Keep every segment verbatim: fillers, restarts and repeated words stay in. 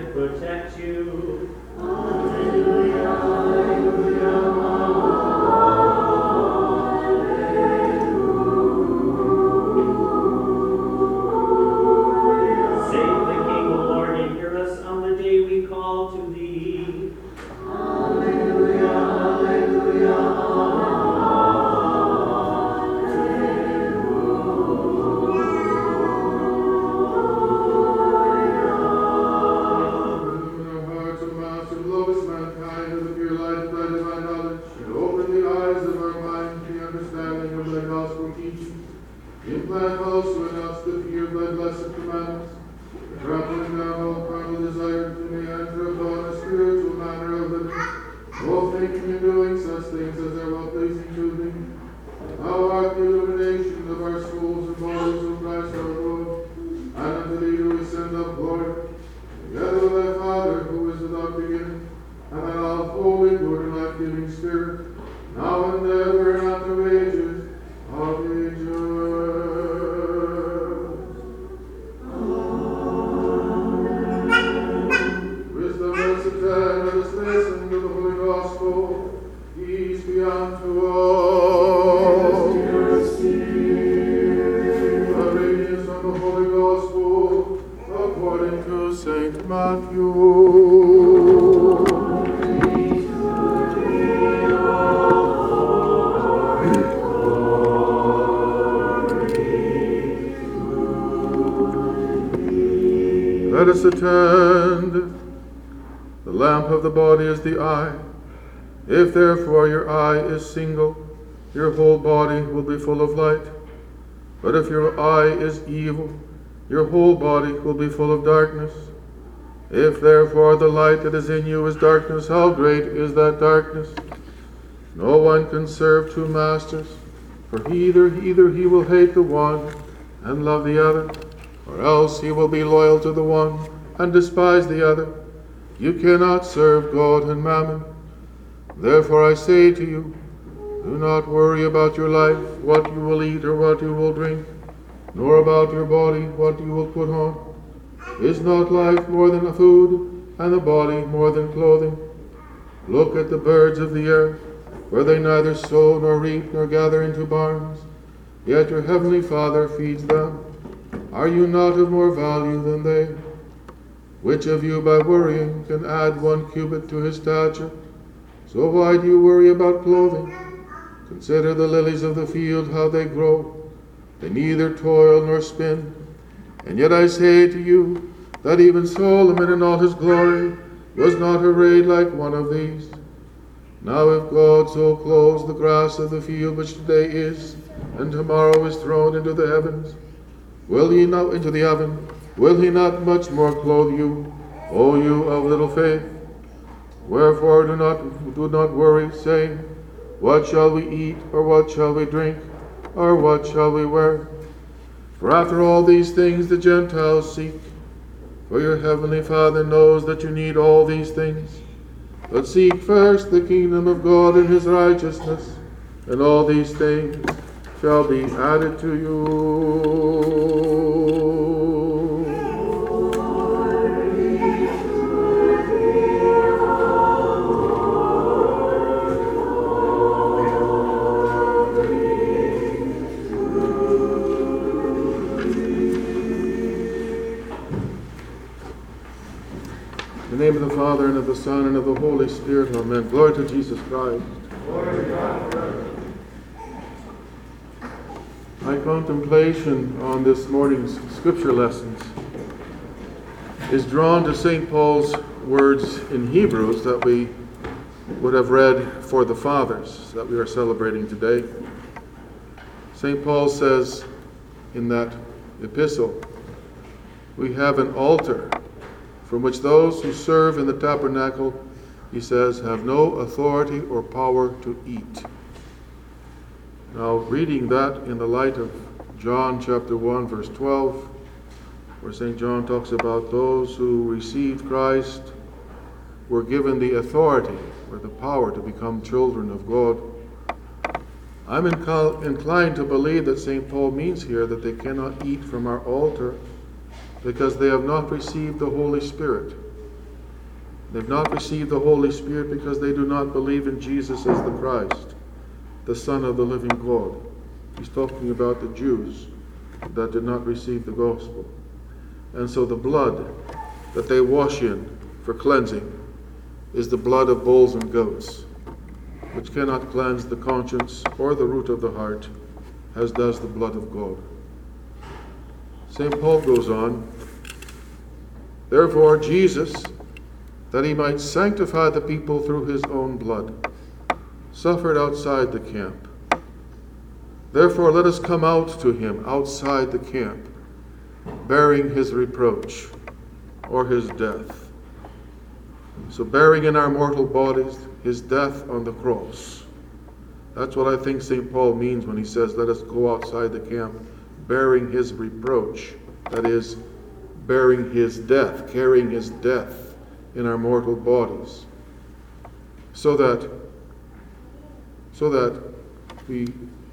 and protect you. Alleluia, alleluia, alleluia. Save the King, O Lord, and hear us on the day we call to thee. Alleluia, alleluia, Implant also in us the fear of thy blessed commandments, trampling down all carnal desires, we may enter upon a spiritual manner of living, both thinking and doing such things as are well pleasing to thee. Thou art the illumination of our souls and bodies, O Christ our Lord, and unto thee do we send up glory, together with thy Father, who is without beginning, and thy all holy, good, and life-giving Spirit, now and ever and after ages of ages. Let us listen to the Holy Gospel. Peace be unto all. A reading from the Holy Gospel according to Saint Matthew. Let us attend. The lamp of the body is the eye. If therefore your eye is single, your whole body will be full of light. But if your eye is evil, your whole body will be full of darkness. If therefore the light that is in you is darkness, how great is that darkness? No one can serve two masters, for either, either he will hate the one and love the other, or else he will be loyal to the one and despise the other. You cannot serve God and mammon. Therefore I say to you, do not worry about your life, what you will eat or what you will drink, nor about your body, what you will put on. Is not life more than food, and the body more than clothing? Look at the birds of the air, where they neither sow nor reap nor gather into barns, yet your heavenly Father feeds them. Are you not of more value than they? Which of you by worrying can add one cubit to his stature? So why do you worry about clothing? Consider the lilies of the field, how they grow. They neither toil nor spin. And yet I say to you that even Solomon in all his glory was not arrayed like one of these. Now if God so clothes the grass of the field, which today is, and tomorrow is thrown into the heavens, will he not into the oven? Will he not much more clothe you, O you of little faith? Wherefore do not do not worry, saying, what shall we eat, or what shall we drink, or what shall we wear? For after all these things the Gentiles seek. For your heavenly Father knows that you need all these things. But seek first the kingdom of God and his righteousness, and all these things shall be added to you. In the name of the Father, and of the Son, and of the Holy Spirit, amen. Glory to Jesus Christ. Glory to God forever. My contemplation on this morning's scripture lessons is drawn to Saint Paul's words in Hebrews that we would have read for the fathers that we are celebrating today. Saint Paul says in that epistle, we have an altar from which those who serve in the tabernacle, he says, have no authority or power to eat. Now, reading that in the light of John chapter one, verse twelve, where Saint John talks about those who received Christ were given the authority or the power to become children of God. I'm inc- inclined to believe that Saint Paul means here that they cannot eat from our altar because they have not received the Holy Spirit. They've not received the Holy Spirit because they do not believe in Jesus as the Christ, the Son of the living God. He's talking about the Jews that did not receive the gospel. And so the blood that they wash in for cleansing is the blood of bulls and goats, which cannot cleanse the conscience or the root of the heart, as does the blood of God. Saint Paul goes on, therefore Jesus, that he might sanctify the people through his own blood, suffered outside the camp. Therefore let us come out to him outside the camp, bearing his reproach or his death. So bearing in our mortal bodies his death on the cross. That's what I think Saint Paul means when he says, let us go outside the camp, bearing his reproach. That is, bearing his death, carrying his death in our mortal bodies. So that, so that we,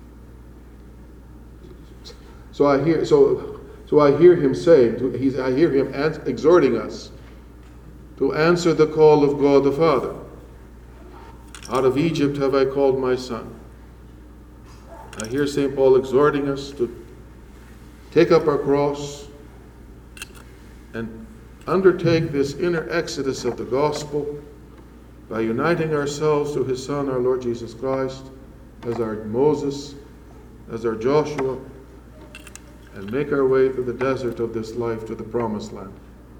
so I hear, so, so I hear him saying, he's, I hear him exhorting us to answer the call of God the Father. Out of Egypt have I called my son. I hear Saint Paul exhorting us to take up our cross and undertake this inner exodus of the gospel by uniting ourselves to his Son, our Lord Jesus Christ, as our Moses, as our Joshua, and make our way through the desert of this life to the promised land.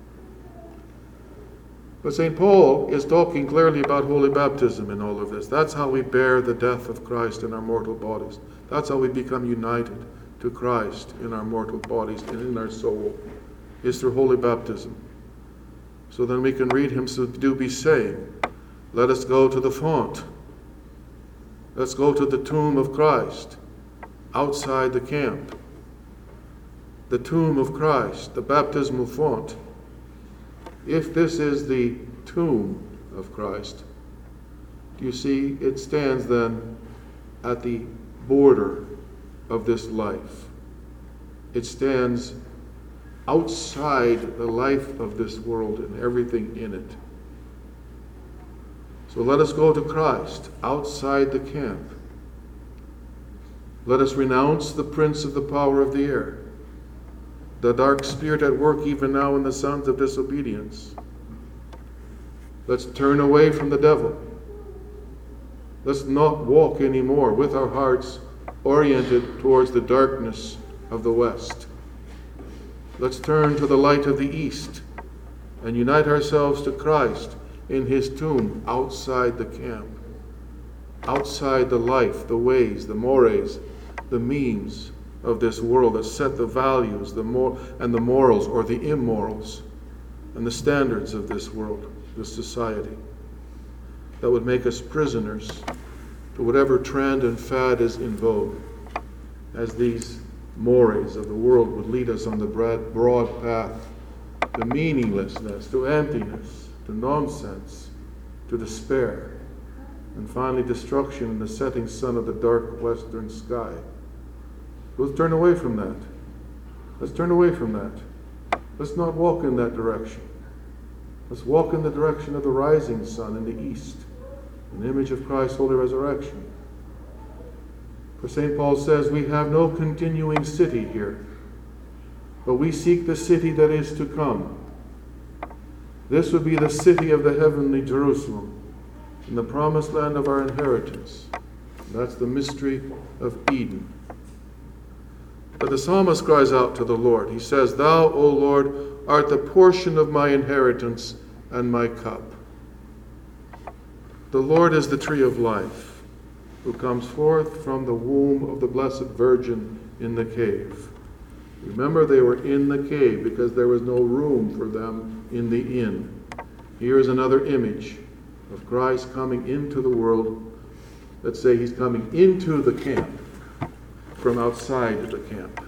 But Saint Paul is talking clearly about holy baptism in all of this. That's how we bear the death of Christ in our mortal bodies. That's how we become united to Christ in our mortal bodies and in our soul, is through holy baptism. So then we can read him so do be saying, let us go to the font. Let's go to the tomb of Christ outside the camp. The tomb of Christ, the baptismal font. If this is the tomb of Christ, do you see it stands then at the border of this life. It stands outside the life of this world and everything in it. So let us go to Christ outside the camp. Let us renounce the prince of the power of the air, the dark spirit at work even now in the sons of disobedience. Let's turn away from the devil. Let's not walk anymore with our hearts oriented towards the darkness of the west. Let's turn to the light of the east and unite ourselves to Christ in his tomb outside the camp, outside the life, the ways, the mores, the means of this world that set the values the mor- and the morals or the immorals and the standards of this world, this society, that would make us prisoners to whatever trend and fad is in vogue, as these mores of the world would lead us on the broad, broad path to meaninglessness, to emptiness, to nonsense, to despair, and finally destruction in the setting sun of the dark western sky. Let's turn away from that. Let's turn away from that. Let's not walk in that direction. Let's walk in the direction of the rising sun in the east, an image of Christ's holy resurrection. For Saint Paul says, we have no continuing city here, but we seek the city that is to come. This would be the city of the heavenly Jerusalem, in the promised land of our inheritance. That's the mystery of Eden. But the psalmist cries out to the Lord. He says, Thou, O Lord, art the portion of my inheritance and my cup. The Lord is the tree of life, who comes forth from the womb of the Blessed Virgin in the cave. Remember, they were in the cave because there was no room for them in the inn. Here is another image of Christ coming into the world. Let's say he's coming into the camp from outside the camp.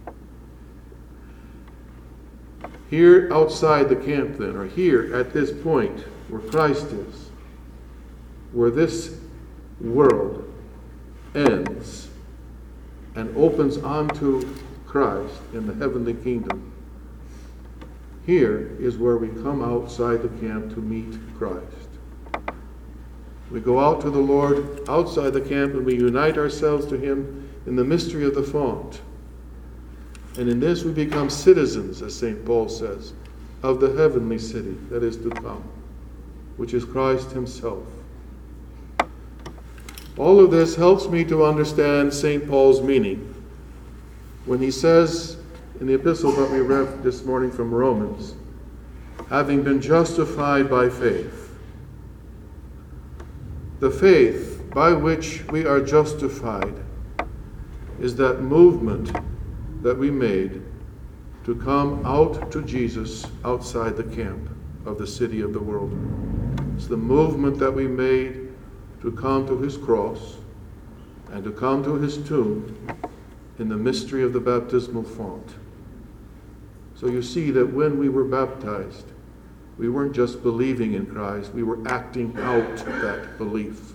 Here outside the camp then, or here at this point where Christ is, where this world ends and opens onto Christ in the heavenly kingdom, Here is where we come outside the camp to meet Christ. We go out to the Lord outside the camp and we unite ourselves to him in the mystery of the font. And in this we become citizens, as Saint Paul says, of the heavenly city that is to come, which is Christ himself. All of this helps me to understand Saint Paul's meaning when he says in the epistle that we read this morning from Romans, having been justified by faith. The faith by which we are justified is that movement that we made to come out to Jesus outside the camp of the city of the world. It's the movement that we made to come to his cross and to come to his tomb in the mystery of the baptismal font. So you see that when we were baptized, we weren't just believing in Christ, we were acting out that belief.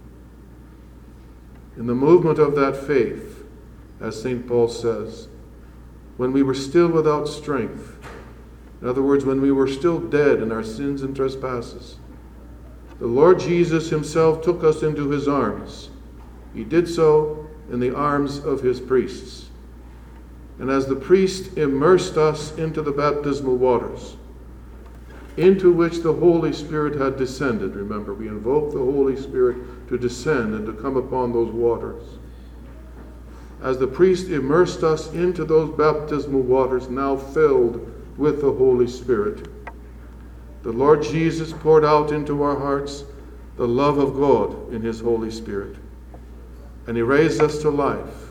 In the movement of that faith, as Saint Paul says, when we were still without strength, in other words, when we were still dead in our sins and trespasses, the Lord Jesus himself took us into his arms. He did so in the arms of his priests. And as the priest immersed us into the baptismal waters, into which the Holy Spirit had descended. Remember, we invoked the Holy Spirit to descend and to come upon those waters. As the priest immersed us into those baptismal waters, now filled with the Holy Spirit, the Lord Jesus poured out into our hearts the love of God in his Holy Spirit. And he raised us to life.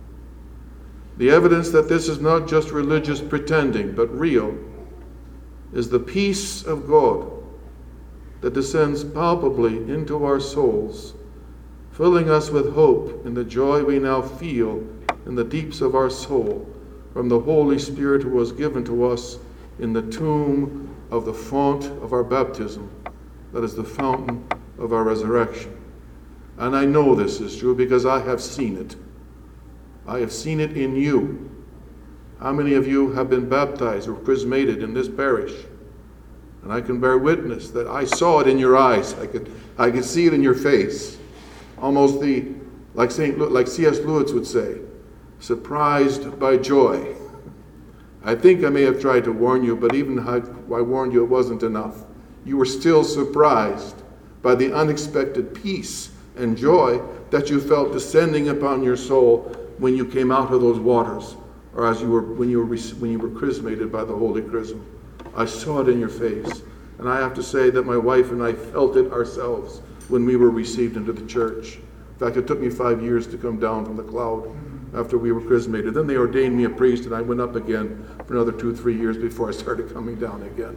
The evidence that this is not just religious pretending, but real, is the peace of God that descends palpably into our souls, filling us with hope in the joy we now feel in the deeps of our soul from the Holy Spirit who was given to us in the tomb of the font of our baptism, that is the fountain of our resurrection. And I know this is true because I have seen it. I have seen it in you. How many of you have been baptized or chrismated in this parish? And I can bear witness that I saw it in your eyes. I could, I could see it in your face. Almost the, like Saint, like C S Lewis would say, surprised by joy. I think I may have tried to warn you, but even if I warned you, it wasn't enough. You were still surprised by the unexpected peace and joy that you felt descending upon your soul when you came out of those waters, or as you were when you were when you were chrismated by the Holy Chrism. I saw it in your face, and I have to say that my wife and I felt it ourselves when we were received into the church. In fact, it took me five years to come down from the cloud after we were chrismated. Then they ordained me a priest, and I went up again for another two, three years before I started coming down again.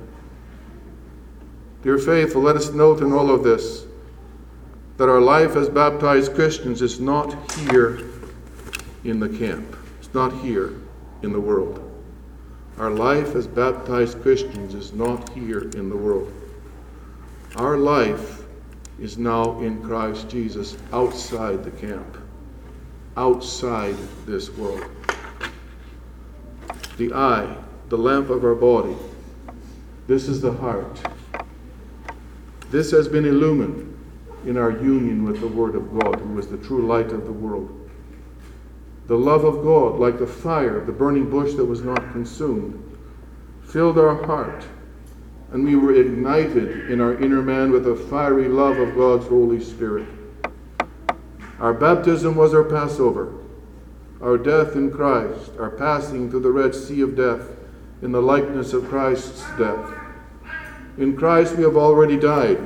Dear faithful, let us note in all of this that our life as baptized Christians is not here in the camp. It's not here in the world. Our life as baptized Christians is not here in the world. Our life is now in Christ Jesus outside the camp, outside this world. The eye, the lamp of our body, this is the heart. This has been illumined in our union with the Word of God, who is the true light of the world. The love of God, like the fire, the burning bush that was not consumed, filled our heart, and we were ignited in our inner man with a fiery love of God's Holy Spirit. Our baptism was our Passover, our death in Christ, our passing through the Red Sea of death in the likeness of Christ's death. In Christ we have already died.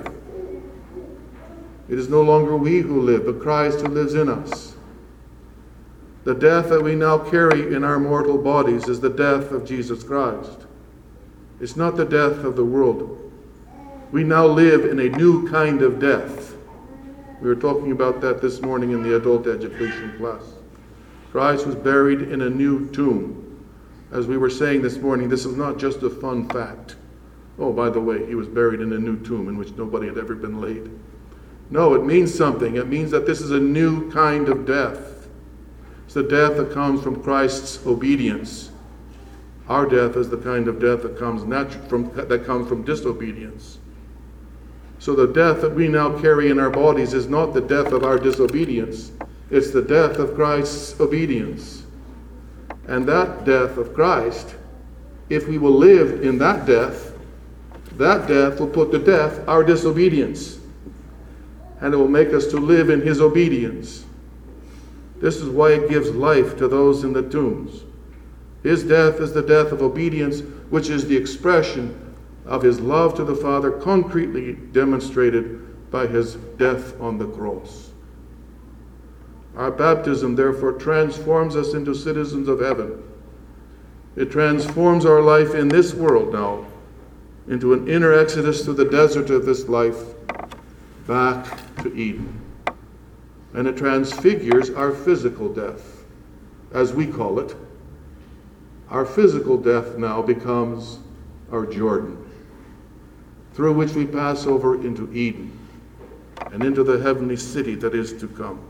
It is no longer we who live, but Christ who lives in us. The death that we now carry in our mortal bodies is the death of Jesus Christ. It's not the death of the world. We now live in a new kind of death. We were talking about that this morning in the adult education class. Christ was buried in a new tomb. As we were saying this morning, this is not just a fun fact. Oh, by the way, he was buried in a new tomb in which nobody had ever been laid. No, it means something. It means that this is a new kind of death. It's the death that comes from Christ's obedience. Our death is the kind of death that comes natu- from that comes from disobedience. So the death that we now carry in our bodies is not the death of our disobedience. It's the death of Christ's obedience. And that death of Christ, if we will live in that death, that death will put to death our disobedience. And it will make us to live in his obedience. This is why it gives life to those in the tombs. His death is the death of obedience, which is the expression of his love to the Father, concretely demonstrated by his death on the cross. Our baptism, therefore, transforms us into citizens of heaven. It transforms our life in this world now into an inner exodus through the desert of this life back to Eden. And it transfigures our physical death, as we call it. Our physical death now becomes our Jordan, through which we pass over into Eden and into the heavenly city that is to come.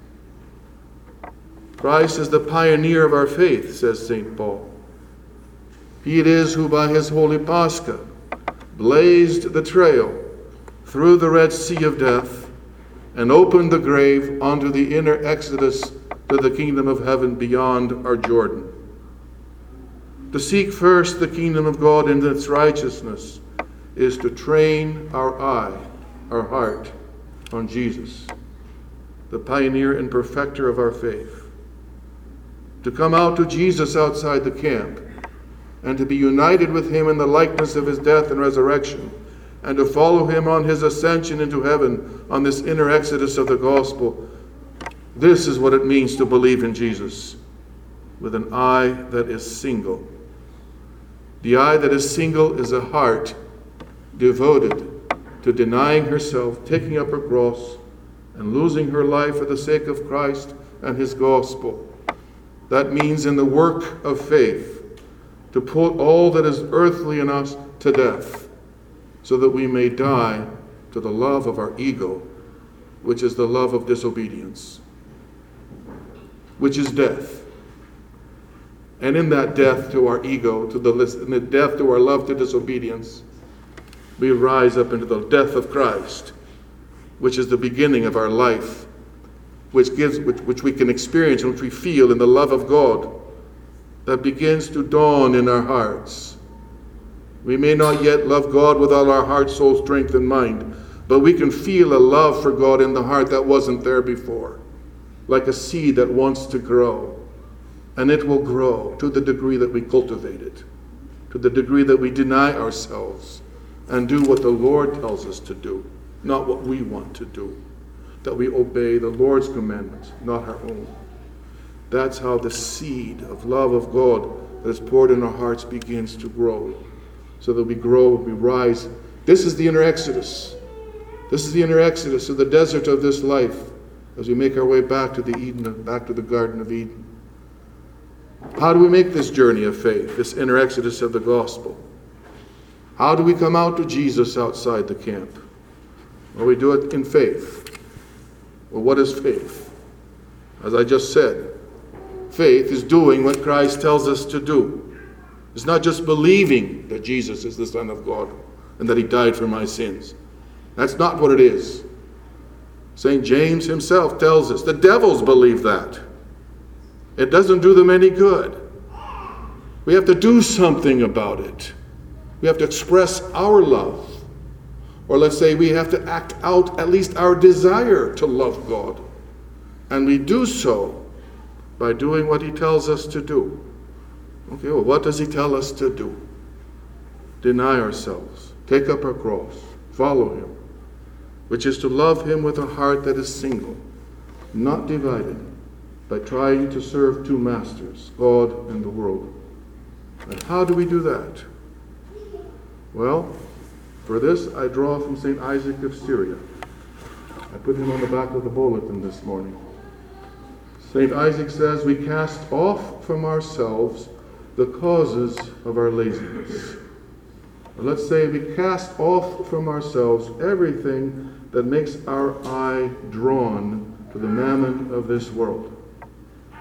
Christ is the pioneer of our faith, says Saint Paul. He it is who by his holy Pascha blazed the trail through the Red Sea of death and opened the grave onto the inner exodus to the kingdom of heaven beyond our Jordan. To seek first the kingdom of God and its righteousness is to train our eye, our heart, on Jesus, the pioneer and perfecter of our faith. To come out to Jesus outside the camp and to be united with him in the likeness of his death and resurrection, and to follow him on his ascension into heaven on this inner exodus of the gospel. This is what it means to believe in Jesus with an eye that is single. The eye that is single is a heart devoted to denying herself, taking up her cross, and losing her life for the sake of Christ and his gospel. That means in the work of faith to put all that is earthly in us to death, so that we may die to the love of our ego, which is the love of disobedience, which is death. And in that death to our ego, to the, in the death to our love to disobedience, we rise up into the death of Christ, which is the beginning of our life, which gives, which, which we can experience and which we feel in the love of God that begins to dawn in our hearts. We may not yet love God with all our heart, soul, strength, and mind, but we can feel a love for God in the heart that wasn't there before, like a seed that wants to grow. And it will grow to the degree that we cultivate it, to the degree that we deny ourselves and do what the Lord tells us to do, not what we want to do, that we obey the Lord's commandments, not our own. That's how the seed of love of God that is poured in our hearts begins to grow, so that we grow, we rise. This is the inner exodus. This is the inner exodus of the desert of this life as we make our way back to the Eden, back to the Garden of Eden. How do we make this journey of faith, this inner exodus of the gospel? How do we come out to Jesus outside the camp? Well, we do it in faith. Well, what is faith? As I just said, faith is doing what Christ tells us to do. It's not just believing that Jesus is the Son of God and that he died for my sins. That's not what it is. Saint James himself tells us the devils believe that. It doesn't do them any good. We have to do something about it. We have to express our love. Or let's say we have to act out at least our desire to love God. And we do so by doing what he tells us to do. Okay, well, what does he tell us to do? Deny ourselves, take up our cross, follow him, which is to love him with a heart that is single, not divided, by trying to serve two masters, God and the world. And how do we do that? Well, for this I draw from Saint Isaac of Syria. I put him on the back of the bulletin this morning. Saint Isaac says, we cast off from ourselves the causes of our laziness. Or let's say we cast off from ourselves everything that makes our eye drawn to the mammon of this world.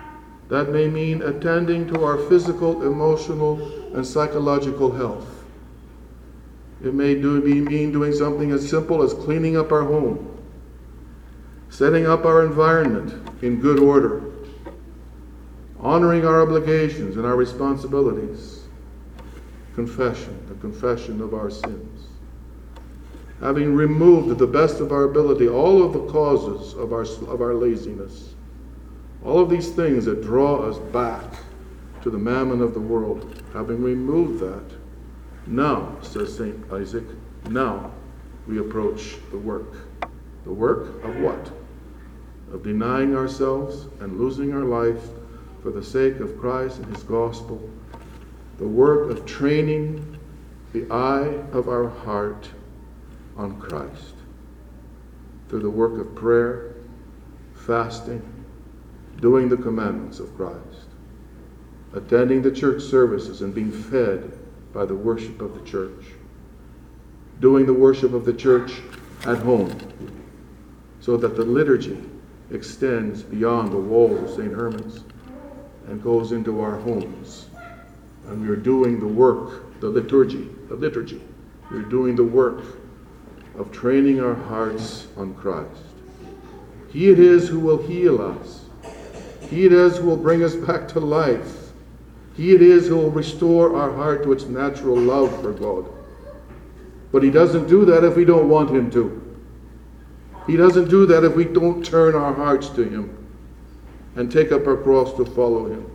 That may mean attending to our physical, emotional, and psychological health. It may do, mean doing something as simple as cleaning up our home, setting up our environment in good order, honoring our obligations and our responsibilities, confession, the confession of our sins, having removed to the best of our ability all of the causes of our, of our laziness, all of these things that draw us back to the mammon of the world, having removed that, now, says Saint Isaac, now we approach the work. The work of what? Of denying ourselves and losing our life for the sake of Christ and his gospel. The work of training the eye of our heart on Christ through the work of prayer, fasting, doing the commandments of Christ, attending the church services and being fed by the worship of the church, doing the worship of the church at home, so that the liturgy extends beyond the walls of Saint Herman's and goes into our homes. And we are doing the work, the liturgy, the liturgy. We're doing the work of training our hearts on Christ. He it is who will heal us. He it is who will bring us back to life. He it is who will restore our heart to its natural love for God. But he doesn't do that if we don't want him to. He doesn't do that if we don't turn our hearts to him and take up our cross to follow him.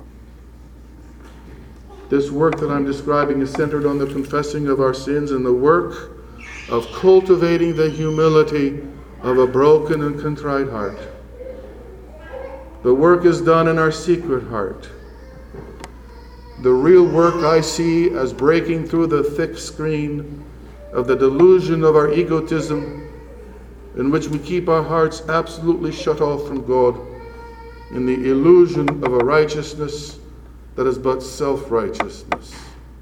This work that I'm describing is centered on the confessing of our sins and the work of cultivating the humility of a broken and contrite heart. The work is done in our secret heart. The real work I see as breaking through the thick screen of the delusion of our egotism, in which we keep our hearts absolutely shut off from God, in the illusion of a righteousness that is but self-righteousness.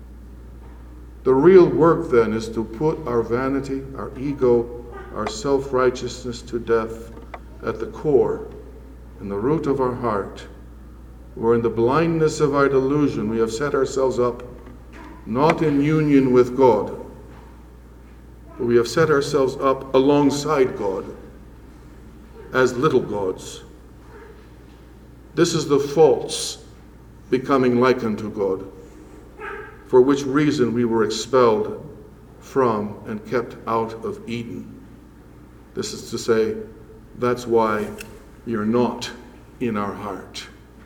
The real work then is to put our vanity, our ego, our self-righteousness to death at the core, in the root of our heart, where in the blindness of our delusion we have set ourselves up not in union with God, but we have set ourselves up alongside God as little gods. This is the false becoming like unto God, for which reason we were expelled from and kept out of Eden. This is to say, that's why you're not in our heart.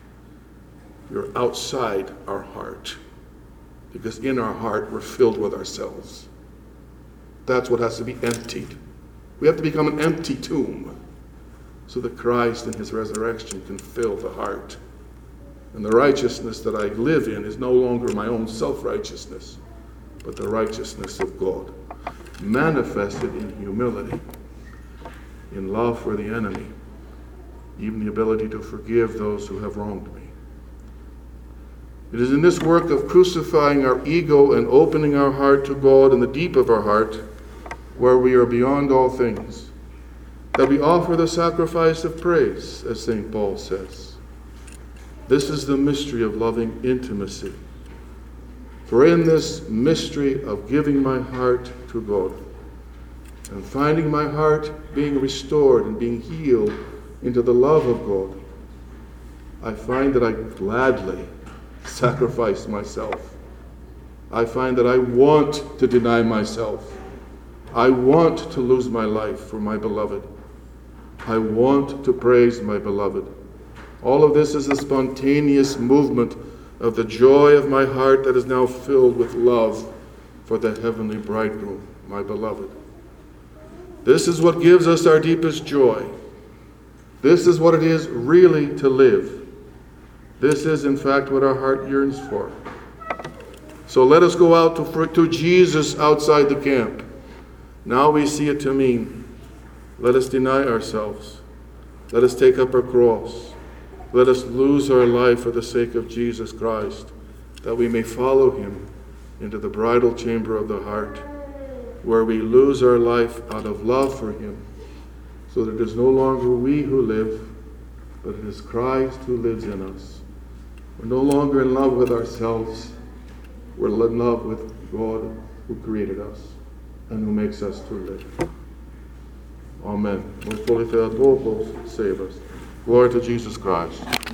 You're outside our heart. Because in our heart, we're filled with ourselves. That's what has to be emptied. We have to become an empty tomb so that Christ in his resurrection can fill the heart. And the righteousness that I live in is no longer my own self-righteousness, but the righteousness of God, manifested in humility, in love for the enemy, even the ability to forgive those who have wronged me. It is in this work of crucifying our ego and opening our heart to God in the deep of our heart, where we are beyond all things, that we offer the sacrifice of praise, as Saint Paul says. This is the mystery of loving intimacy. For in this mystery of giving my heart to God and finding my heart being restored and being healed into the love of God, I find that I gladly sacrifice myself. I find that I want to deny myself. I want to lose my life for my beloved. I want to praise my beloved. All of this is a spontaneous movement of the joy of my heart that is now filled with love for the heavenly bridegroom, my beloved. This is what gives us our deepest joy. This is what it is really to live. This is, in fact, what our heart yearns for. So let us go out to, to Jesus outside the camp. Now we see it to mean, let us deny ourselves. Let us take up our cross. Let us lose our life for the sake of Jesus Christ, that we may follow him into the bridal chamber of the heart, where we lose our life out of love for him, so that it is no longer we who live, but it is Christ who lives in us. We're no longer in love with ourselves. We're in love with God who created us and who makes us to live. Amen. Most holy Theotokos, save us. Glory to Jesus Christ.